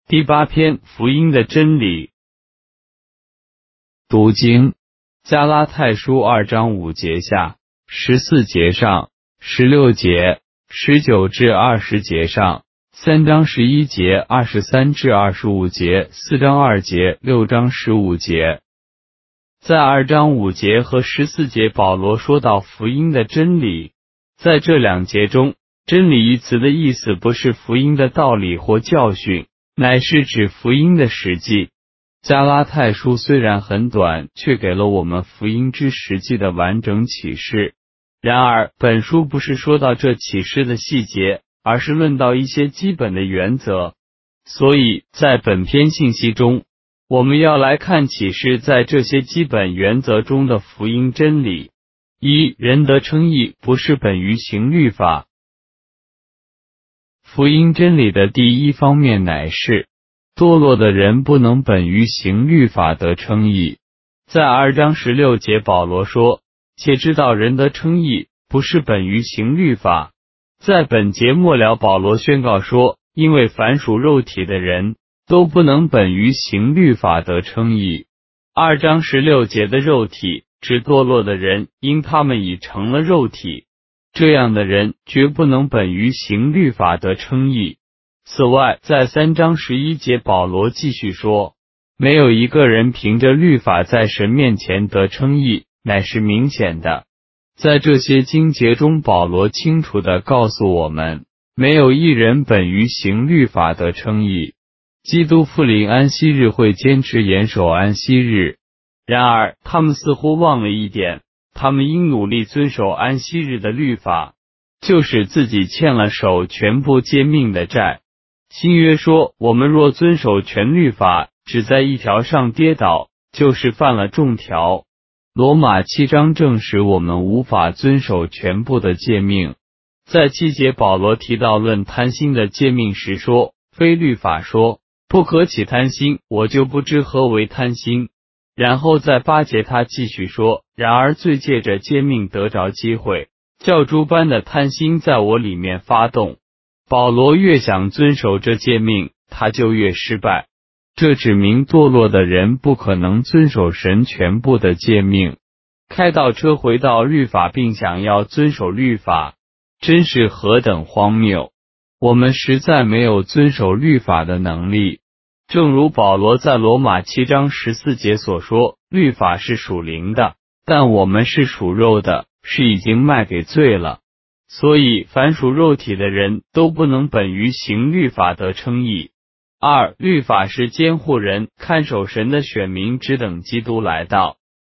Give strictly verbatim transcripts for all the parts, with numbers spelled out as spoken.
第八篇福音的真理。读经，加拉太书二章五节下，十四节上，十六节，十九至二十节上，三章十一节，二十三至二十五节，四章二节，六章十五节。在二章五节和十四节，保罗说到福音的真理。在这两节中，真理一词的意思不是福音的道理或教训，乃是指福音的实际。加拉太书虽然很短，却给了我们福音之实际的完整启示。然而，本书不是说到这启示的细节，而是论到一些基本的原则。所以，在本篇信息中，我们要来看启示在这些基本原则中的福音真理。一、人得称义不是本于行律法。福音真理的第一方面乃是堕落的人不能本于行律法得称义。在二章十六节，保罗说，且知道人得称义不是本于行律法。在本节末了，保罗宣告说，因为凡属肉体的人都不能本于行律法得称义。二章十六节的肉体指堕落的人，因他们已成了肉体，这样的人绝不能本于行律法得称义。此外，在三章十一节，保罗继续说，没有一个人凭着律法在神面前得称义，乃是明显的。在这些经节中，保罗清楚地告诉我们，没有一人本于行律法得称义。基督复临安息日会坚持严守安息日，然而他们似乎忘了一点，他们应努力遵守安息日的律法，就使自己欠了守全部诫命的债。新约说，我们若遵守全律法，只在一条上跌倒，就是犯了众条。罗马七章证实我们无法遵守全部的诫命。在七节，保罗提到论贪心的诫命时说，非律法说不可起贪心，我就不知何为贪心。然后在八节他继续说，然而罪借着诫命得着机会，叫诸般的贪心在我里面发动。保罗越想遵守这诫命，他就越失败。这指明堕落的人不可能遵守神全部的诫命。开倒车回到律法并想要遵守律法，真是何等荒谬！我们实在没有遵守律法的能力。正如保罗在罗马七章十四节所说，律法是属灵的，但我们是属肉的，是已经卖给罪了。所以凡属肉体的人都不能本于行律法得称义。二、律法是监护人，看守神的选民，只等基督来到。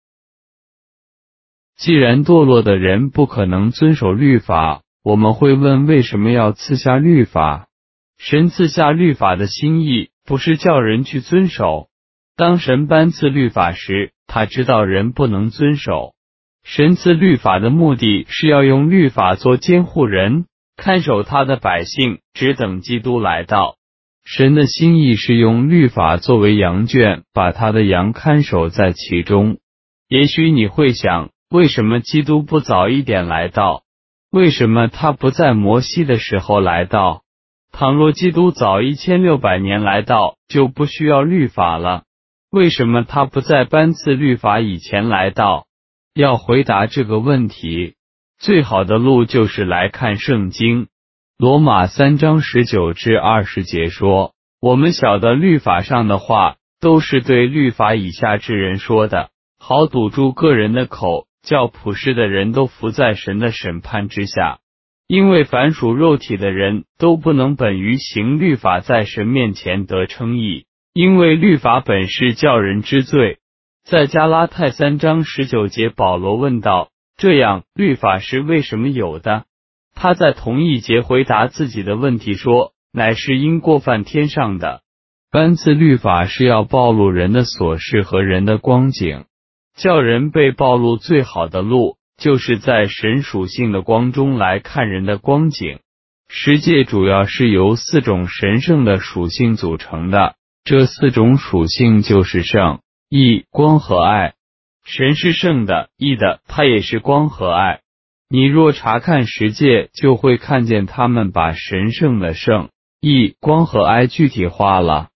既然堕落的人不可能遵守律法，我们会问，为什么要赐下律法？神赐下律法的心意不是叫人去遵守。当神颁赐律法时，他知道人不能遵守。神赐律法的目的是要用律法做监护人，看守他的百姓，只等基督来到。神的心意是用律法作为羊圈，把他的羊看守在其中。也许你会想，为什么基督不早一点来到？为什么他不在摩西的时候来到？倘若基督早一千六百年来到，就不需要律法了。为什么他不在颁赐律法以前来到？要回答这个问题，最好的路就是来看圣经。罗马三章十九至二十节说，我们晓得律法上的话，都是对律法以下之人说的，好堵住个人的口，叫普世的人都服在神的审判之下。因为凡属肉体的人都不能本于行律法在神面前得称义，因为律法本是叫人知罪。在加拉太三章十九节，保罗问道，这样律法是为什么有的？他在同一节回答自己的问题说，乃是因过犯天上的。颁赐律法是要暴露人的琐事和人的光景，叫人被暴露。最好的路就是在神属性的光中来看人的光景。十诫主要是由四种神圣的属性组成的，这四种属性就是圣、义、光和爱。神是圣的、义的，他也是光和爱。你若查看十诫，就会看见他们把神圣的圣、义、光和爱具体化了。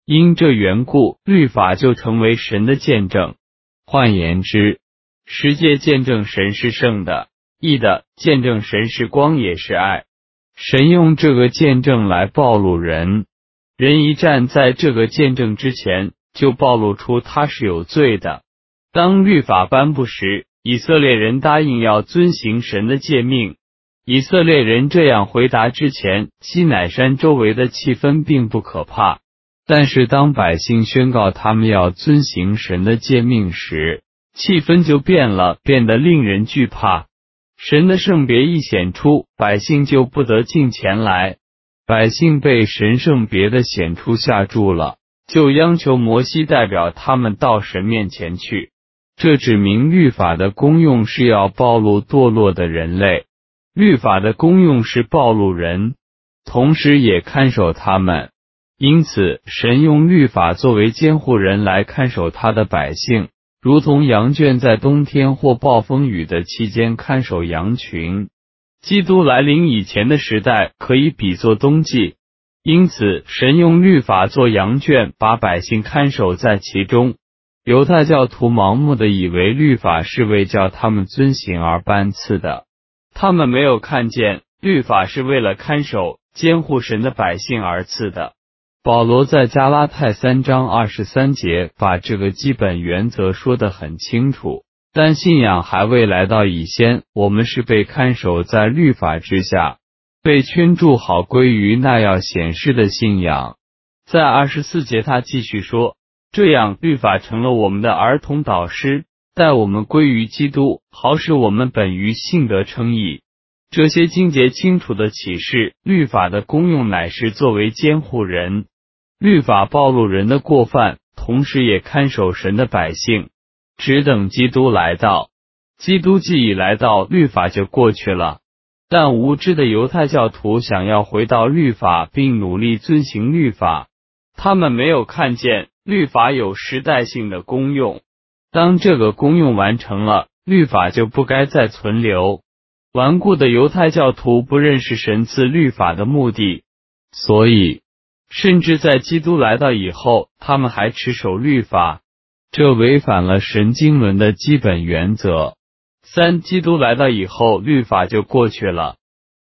因这缘故，律法就成为神的见证。换言之，十诫见证神是圣的、义的，见证神是光也是爱。神用这个见证来暴露人，人一站在这个见证之前，就暴露出他是有罪的。当律法颁布时，以色列人答应要遵行神的诫命。以色列人这样回答之前，西乃山周围的气氛并不可怕。但是当百姓宣告他们要遵行神的诫命时，气氛就变了，变得令人惧怕。神的圣别一显出，百姓就不得进前来。百姓被神圣别的显出吓住了，就央求摩西代表他们到神面前去。这指明律法的功用是要暴露堕落的人类，律法的功用是暴露人，同时也看守他们。因此，神用律法作为监护人来看守他的百姓，如同羊圈在冬天或暴风雨的期间看守羊群。基督来临以前的时代可以比作冬季，因此神用律法做羊圈，把百姓看守在其中。犹太教徒盲目地以为律法是为叫他们遵行而颁赐的，他们没有看见律法是为了看守、监护神的百姓而赐的。保罗在加拉太三章二十三节把这个基本原则说得很清楚，但信仰还未来到以先，我们是被看守在律法之下，被圈住好归于那要显示的信仰。在二十四节他继续说，这样律法成了我们的儿童导师，带我们归于基督，好使我们本于信德称义。这些经节清楚的启示，律法的功用乃是作为监护人。律法暴露人的过犯，同时也看守神的百姓，只等基督来到。基督既已来到，律法就过去了。但无知的犹太教徒想要回到律法，并努力遵行律法，他们没有看见律法有时代性的功用。当这个功用完成了，律法就不该再存留。顽固的犹太教徒不认识神赐律法的目的，所以甚至在基督来到以后，他们还持守律法，这违反了神经纶的基本原则。三、基督来到以后，律法就过去了。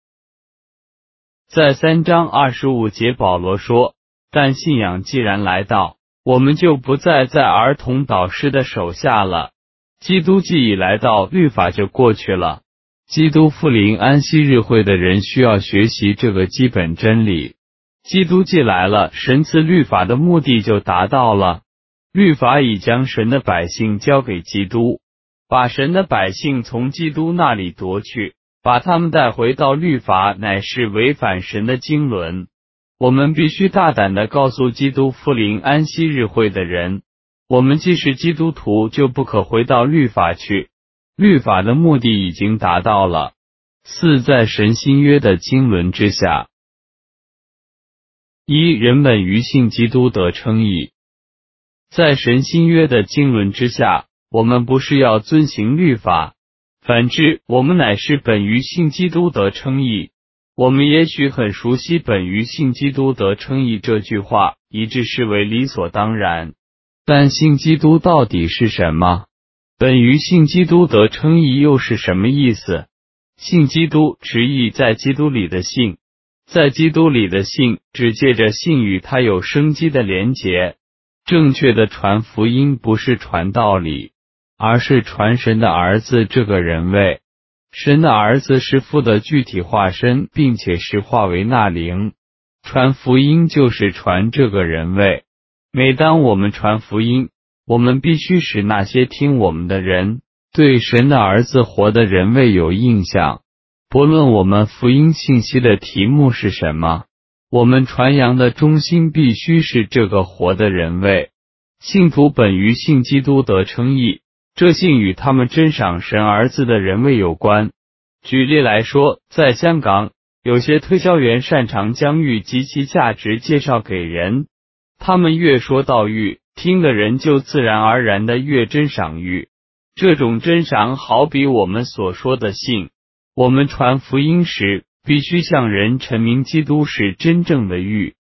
在三章二十五节保罗说，但信仰既然来到，我们就不再在儿童导师的手下了。基督既已来到，律法就过去了。基督复临安息日会的人需要学习这个基本真理。基督既来了，神赐律法的目的就达到了。律法已将神的百姓交给基督，把神的百姓从基督那里夺去，把他们带回到律法，乃是违反神的经纶。我们必须大胆地告诉基督复临安息日会的人，我们既是基督徒，就不可回到律法去。律法的目的已经达到了。四、在神新约的经纶之下。一、人本于信基督得称义。在神新约的经纶之下，我们不是要遵行律法，反之，我们乃是本于信基督得称义。我们也许很熟悉本于信基督得称义这句话，以致视为理所当然。但信基督到底是什么？本于信基督得称义又是什么意思？信基督直译在基督里的信，在基督里的信只借着信与他有生机的连结。正确的传福音不是传道理，而是传神的儿子这个人位。神的儿子是父的具体化身，并且是化为那灵。传福音就是传这个人位。每当我们传福音，我们必须使那些听我们的人对神的儿子活的人位有印象。不论我们福音信息的题目是什么，我们传扬的中心必须是这个活的人位。信徒本于信基督得称义，这信与他们珍赏神儿子的人位有关。举例来说，在香港，有些推销员擅长将玉及其价值介绍给人，他们越说到玉，听的人就自然而然的越珍赏玉。这种珍赏好比我们所说的信。我们传福音时，必须向人陈明基督是真正的玉。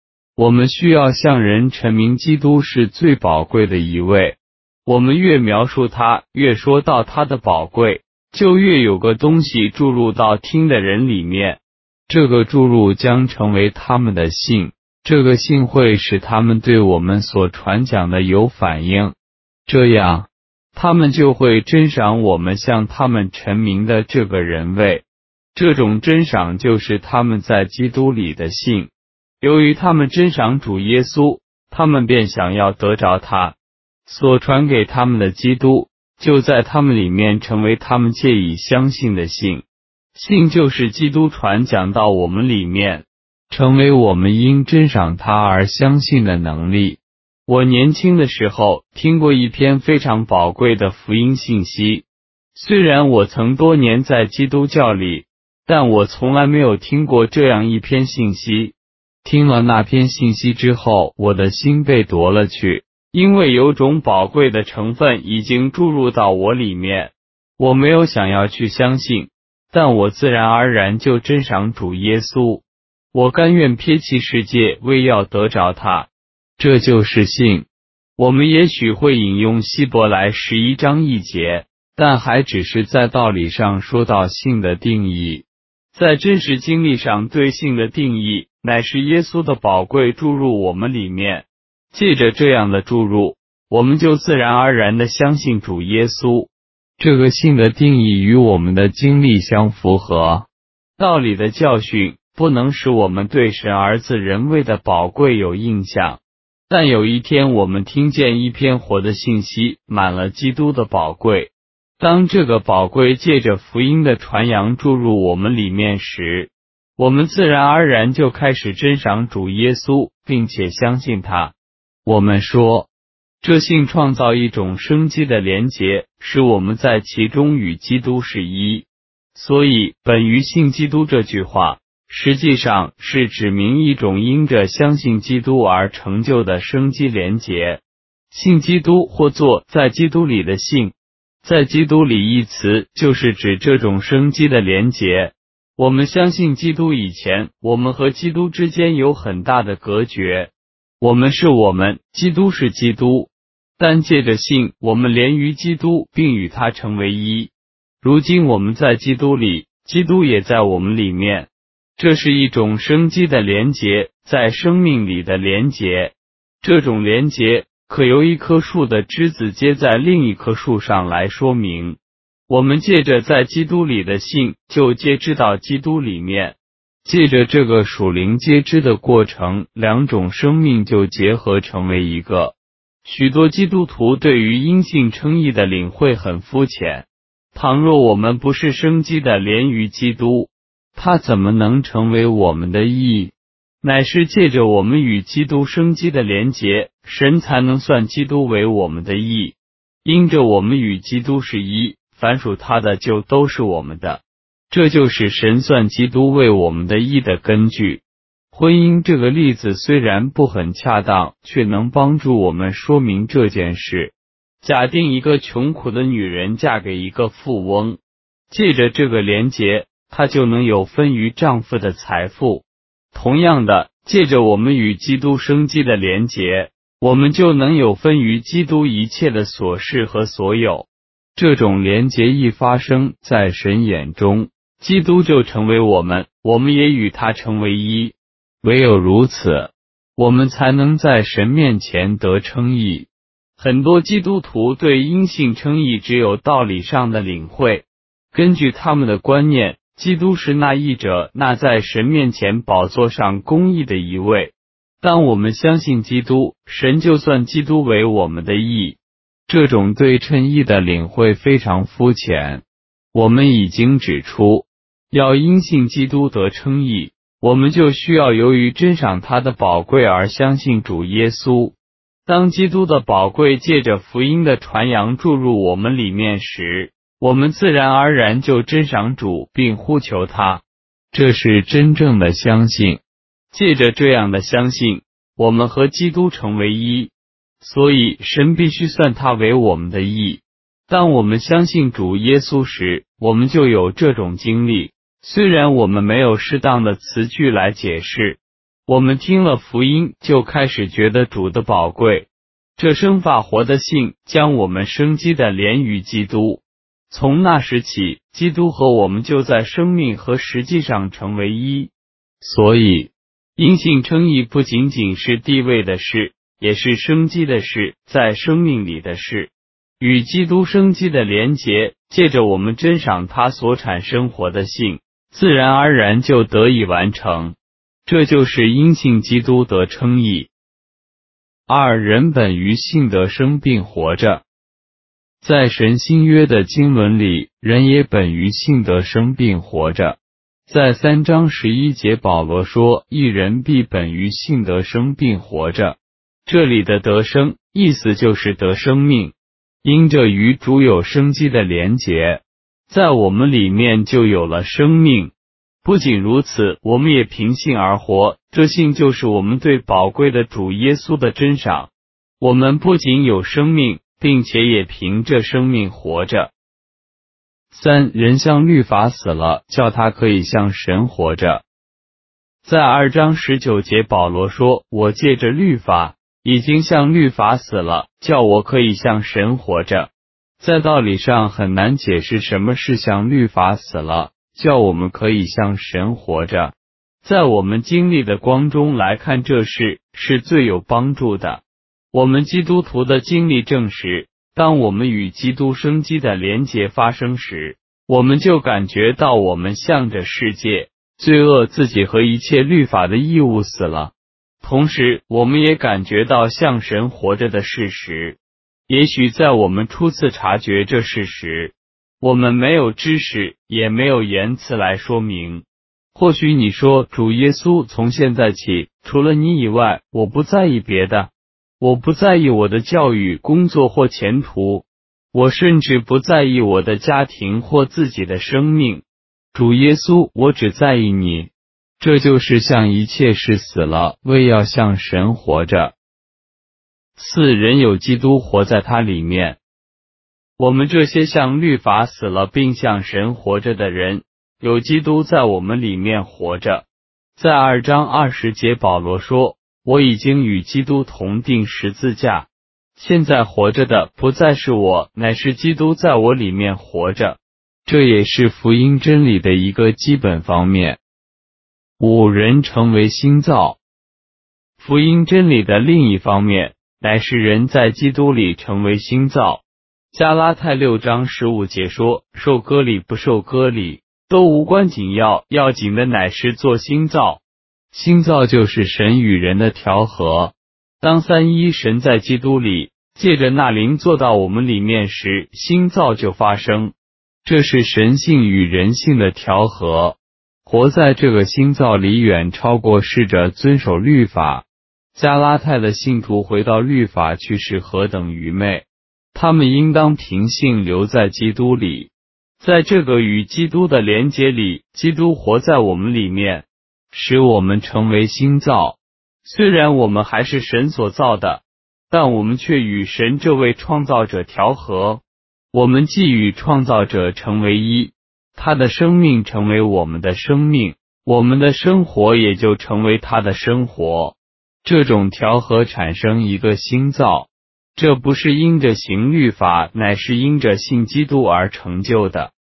我们需要向人陈明基督是最宝贵的一位。我们越描述他，越说到他的宝贵，就越有个东西注入到听的人里面。这个注入将成为他们的信，这个信会使他们对我们所传讲的有反应，这样他们就会珍赏我们向他们陈明的这个人位。这种珍赏就是他们在基督里的信。由于他们珍赏主耶稣，他们便想要得着他所传给他们的基督，就在他们里面成为他们借以相信的信。信就是基督传讲到我们里面，成为我们因珍赏他而相信的能力。我年轻的时候听过一篇非常宝贵的福音信息，虽然我曾多年在基督教里，但我从来没有听过这样一篇信息。听了那篇信息之后，我的心被夺了去，因为有种宝贵的成分已经注入到我里面。我没有想要去相信，但我自然而然就珍赏主耶稣。我甘愿撇弃世界，为要得着他。这就是信。我们也许会引用希伯来十一章一节，但还只是在道理上说到信的定义。在真实经历上对信的定义，乃是耶稣的宝贵注入我们里面。借着这样的注入，我们就自然而然地相信主耶稣。这个信的定义与我们的经历相符合。道理的教训不能使我们对神儿子人位的宝贵有印象，但有一天我们听见一篇活的信息，满了基督的宝贵。当这个宝贵借着福音的传扬注入我们里面时，我们自然而然就开始珍赏主耶稣，并且相信他。我们说，这信创造一种生机的连结，使我们在其中与基督是一。所以本于信基督这句话，实际上是指明一种因着相信基督而成就的生机连结。信基督或作在基督里的信，在基督里一词就是指这种生机的连结。我们相信基督以前，我们和基督之间有很大的隔绝。我们是我们，基督是基督。但借着信，我们连于基督，并与他成为一。如今我们在基督里，基督也在我们里面。这是一种生机的连结，在生命里的连结。这种连结可由一棵树的枝子接在另一棵树上来说明。我们借着在基督里的信，就接知到基督里面。借着这个属灵接知的过程，两种生命就结合成为一个。许多基督徒对于因信称义的领会很肤浅。倘若我们不是生机的连于基督，他怎么能成为我们的义？乃是借着我们与基督生机的连结，神才能算基督为我们的义。因着我们与基督是一，凡属他的就都是我们的。这就是神算基督为我们的义的根据。婚姻这个例子虽然不很恰当，却能帮助我们说明这件事。假定一个穷苦的女人嫁给一个富翁，借着这个连结，她就能有分于丈夫的财富。同样的，借着我们与基督生机的连结，我们就能有分于基督一切的所事和所有。这种连结一发生，在神眼中，基督就成为我们，我们也与他成为一。唯有如此，我们才能在神面前得称义。很多基督徒对因信称义只有道理上的领会，根据他们的观念，基督是那义者，那在神面前宝座上公义的一位。当我们相信基督，神就算基督为我们的义。这种对称义的领会非常肤浅。我们已经指出，要因信基督得称义，我们就需要由于珍赏他的宝贵而相信主耶稣。当基督的宝贵借着福音的传扬注入我们里面时，我们自然而然就珍赏主并呼求他。这是真正的相信。借着这样的相信，我们和基督成为一，所以神必须算他为我们的义。当我们相信主耶稣时，我们就有这种经历。虽然我们没有适当的词句来解释， 我们听了福音，就开始觉得主的宝贵。这生发活的信将我们生机的连于基督。从那时起，基督和我们就在生命和实际上成为一。所以，因信称义不仅仅是地位的事，也是生机的事，在生命里的事。与基督生机的连结，借着我们珍赏他所产生活的性，自然而然就得以完成。这就是因信基督得称义。二人本于信得生并活着。在神新约的经纶里，人也本于信得生并活着。在三章十一节，保罗说，一人必本于信得生并活着。这里的得生，意思就是得生命。因着与主有生机的连结，在我们里面就有了生命。不仅如此，我们也凭信而活，这信就是我们对宝贵的主耶稣的珍赏。我们不仅有生命，并且也凭这生命活着。三人向律法死了，叫他可以向神活着。在二章十九节，保罗说，我借着律法已经向律法死了，叫我可以向神活着。在道理上很难解释什么是向律法死了，叫我们可以向神活着。在我们经历的光中来看，这事是最有帮助的。我们基督徒的经历证实，当我们与基督生机的连结发生时，我们就感觉到我们向着世界、罪恶、自己和一切律法的义务死了。同时，我们也感觉到向神活着的事实。也许在我们初次察觉这事时，我们没有知识，也没有言辞来说明。或许你说，主耶稣，从现在起，除了你以外，我不在意别的。我不在意我的教育、工作或前途，我甚至不在意我的家庭或自己的生命。主耶稣，我只在意你。这就是向一切事死了，为要向神活着。四人有基督活在他里面。我们这些向律法死了并向神活着的人，有基督在我们里面活着。在二章二十节，保罗说，我已经与基督同定十字架，现在活着的不再是我，乃是基督在我里面活着。这也是福音真理的一个基本方面。五人成为新造。福音真理的另一方面，乃是人在基督里成为新造。加拉太六章十五节说，受割礼不受割礼都无关紧要，要紧的乃是做新造。新造就是神与人的调和。当三一神在基督里借着那灵做到我们里面时，新造就发生。这是神性与人性的调和。活在这个新造里远超过试着遵守律法。加拉太的信徒回到律法去是何等愚昧！他们应当凭信留在基督里。在这个与基督的连结里，基督活在我们里面，使我们成为新造。虽然我们还是神所造的，但我们却与神这位创造者调和。我们既与创造者成为一，他的生命成为我们的生命，我们的生活也就成为他的生活。这种调和产生一个新造，这不是因着行律法，乃是因着信基督而成就的。